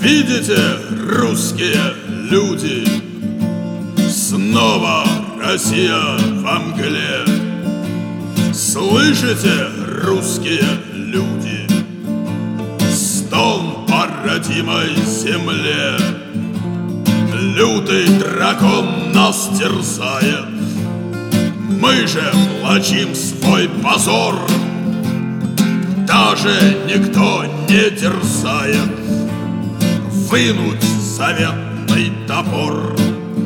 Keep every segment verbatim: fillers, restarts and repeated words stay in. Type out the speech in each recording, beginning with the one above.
Видите, русские люди, снова Россия во мгле. Слышите, русские люди, стон по родимой земле. Лютый дракон нас терзает, мы же влачим свой позор. Даже никто не дерзает вынуть заветный топор.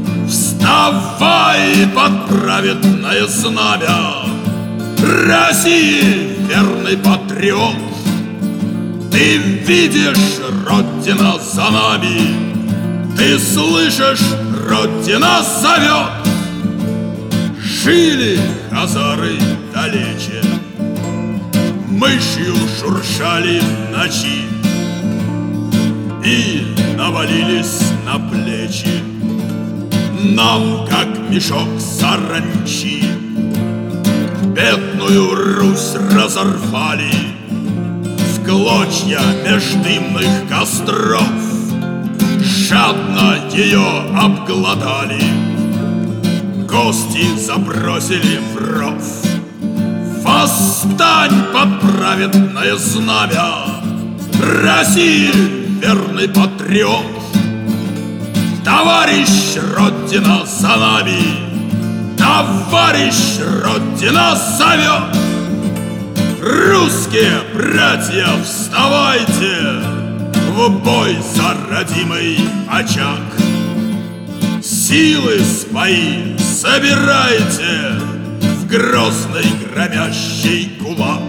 Вставай под праведное знамя России, верный патриот. Ты видишь, Родина за нами, ты слышишь, Родина зовет. Жили хазары далече, мышью шуршали в ночи и навалились на плечи нам, как мешок саранчи. Бедную Русь разорвали в клочья меж дымных костров, жадно ее обглодали, кости забросили в ров. Восстань под праведное знамя России, верный патриот. Товарищ, Родина за нами, товарищ, Родина зовет. Русские братья, вставайте в бой за родимый очаг. Силы свои собирайте в грозный громящий кулак.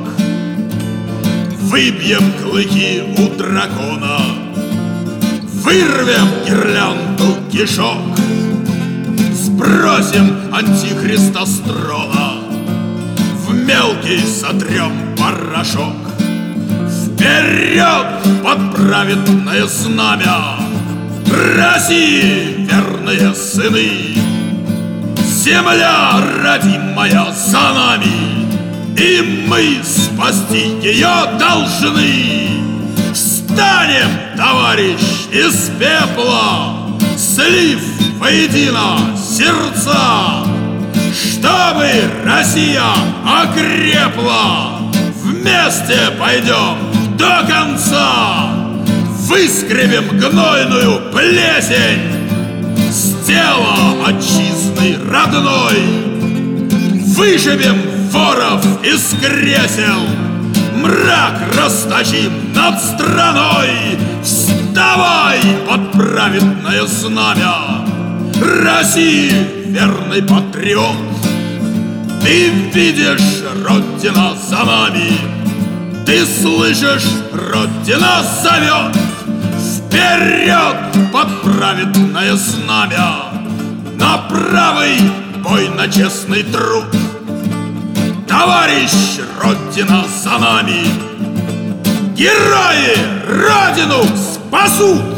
Выбьем клыки у дракона, вырвем гирлянду кишок, сбросим антихриста с трона, в мелкий сотрем порошок. Вперед под праведное знамя России, верные сыны! Земля родимая за нами, и мы спасти ее должны. Встанем, товарищ, из пепла, слив воедино сердца, чтобы Россия окрепла. Вместе пойдем до конца, выскребем гнойную плесень с тела отчизны родной, выживем воров из кресел, мрак расточим над страной. Вставай под праведное знамя России, верный патриот. Ты видишь, Родина за нами, ты слышишь, Родина зовет. Вперед под праведное знамя, на правый бой, на честный труд. Товарищ, Родина за нами, герои Родину спасут.